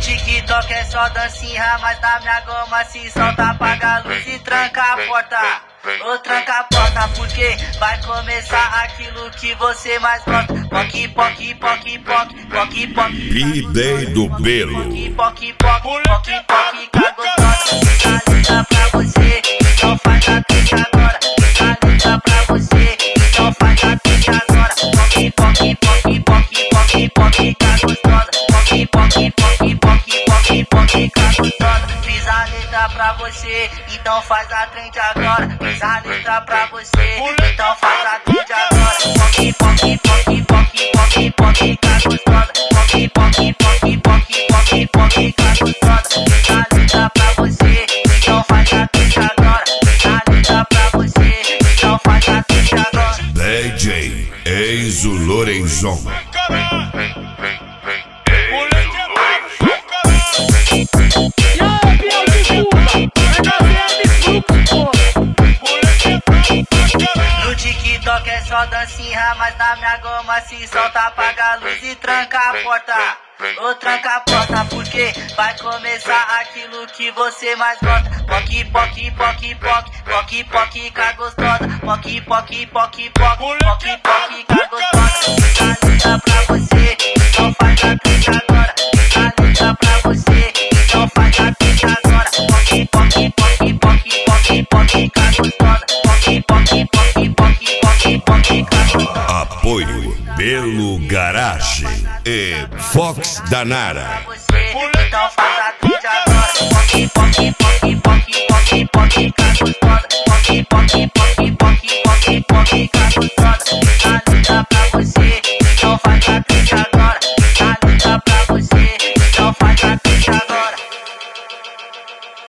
TikTok é só dancinha, mas na minha goma se solta, apaga a luz e tranca a porta. Ou tranca a porta, porque vai começar aquilo que você mais gosta. Poc, poc, poc, poc, poc, poc. B-Day do Belo. Poc, poc, poc, poc, poc, tá gostosa. Tá linda pra você, então faz a triste agora. Tá linda pra você, então faz a triste agora. Poc, poc, poc, poc, poc, poc, tá gostosa. Poc, poc, poc, poc, poc, poc, tá gostosa. Fiz a letra pra você, então faz a trend agora. Fiz a letra pra você, então faz a trend agora. Poc, poc, poc, poc, poc, poc, tá gostosa. Poc, poc, poc, poc, poc, poc, tá gostosa. Fiz a letra pra você, então faz a trend agora. Fiz a letra pra você, então faz a trend agora. DJ Enzo Lorenzon. No TikTok é só dancinha, mas na minha goma se solta, apaga a luz e tranca a porta. Ou tranca a porta, porque vai começar aquilo que você mais gosta. Poc, poc, poc, poc, poc, poc, cá gostosa. Poc, poc, poc, poc, poc, poc, cá gostosa. Tá linda pra você, então faz a triste agora. Tá linda pra você, então faz a triste agora. Poc, poc, poc, poc, poc, poc, cá gostosa. Poc, poc, poc, poc, poc, poc, cá gostosa. Apoio Belo Garage e Fox Danara. Então faz a trend agora. Poc, poc, poc.